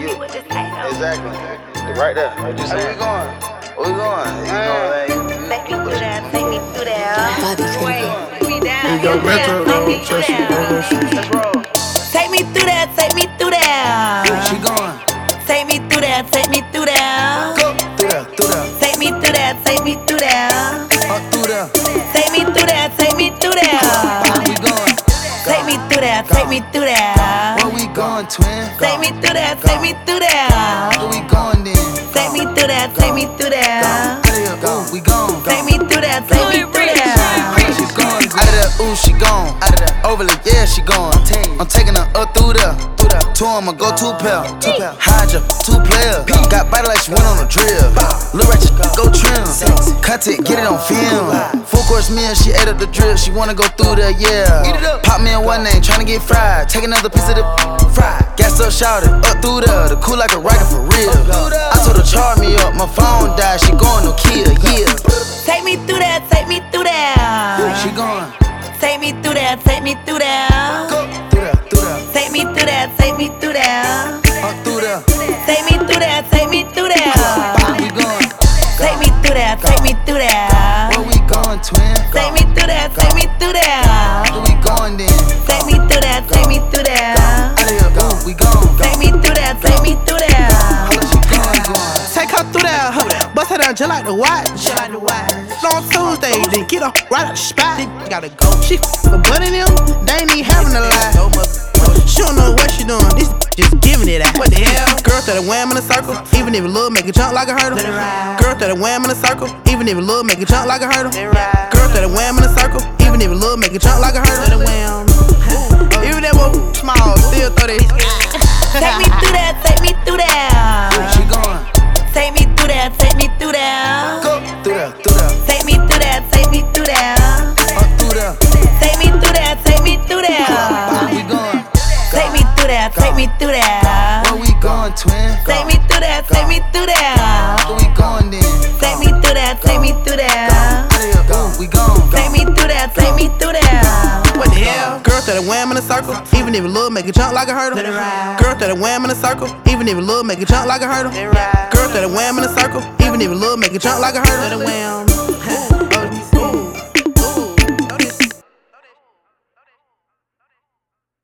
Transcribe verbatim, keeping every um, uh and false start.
you. Exactly. Right there. Where you say? Where we going? Where we going? You know what I mean? Take me through that, take me through that. Wait, we down. We go retro, though. Trust me, bro. Let's roll. Take me through that, take me through that. Where she going? Take me through that, take me through that. Go through there, through there. Take me through that, take me through that. Up through there. Take me through that, take me through that. Where we going? Take me through that, take me through that. Where we going, twin? Take me through that, take me through that. Where we going then? Take me through that, take me through that. Out of here, go. We gone. Take me through that, take me through that. She gone. Out of there, ooh, she gone. Out of there, overly, yeah, she gone. I'm taking her up through there. Two I'ma go two pair. Hydra, two players. Got body like she went on a drill. Lil' Ratchet, go trim. Cut it, get it on film. Full course meal, she ate up the drip. She wanna go through there, yeah. Pop me in one name, tryna get fried. Take another piece of the fried. Gassed up, shouted, up through there. The cool like a rocket for real. I told her charge me up, my phone died. She going no kill, yeah. Take me through that, take me through that. She going. Take me through that, take me through that. Go through there, through there. Take me through that, take me through that. Up through there. Take me through that, take me through that. Where we going? Take me through that, take me through that. Where we going, twin? Take me through that, take me through that. Where we going then? Take me through that, take me through that. Out of here, go. We gone. Take me through that, take me through that. How she going, going? Take her through that, huh? Bust her down just like the watch. Just like the watch. On Tuesday, then get her right out the spot. Then gotta go. She f***ing butting them, they ain't even having a lie. She don't know what she doing, this just giving it out. What the hell? Girl that a wham in a circle, even if a little make it jump like a hurdle. Girl that a wham in a circle, even if a little make it jump like a hurdle. Girl that a wham in a circle, even if a little make it jump like a hurdle. Even that was small, still throw that. Take me through that, take me through that. She going. Take me through that, take me through that. Go through there, through there. Take me through that, take me through that. Up through there. Take me through that, take me through Where that. we going? Take me through that, take me through that. Where we going, twin? Take me through that, take me through that. Where we going then? Take me through that, take me through that. Out of here, go. We gone. Take me through that, take me through that. What the hell? Girl that a wham in a circle, even if a little make it jump like a hurdle. Girl that a wham in a circle, even if a little make it jump like a hurdle. Girl that a wham in a circle, even if a little make it jump like a hurdle.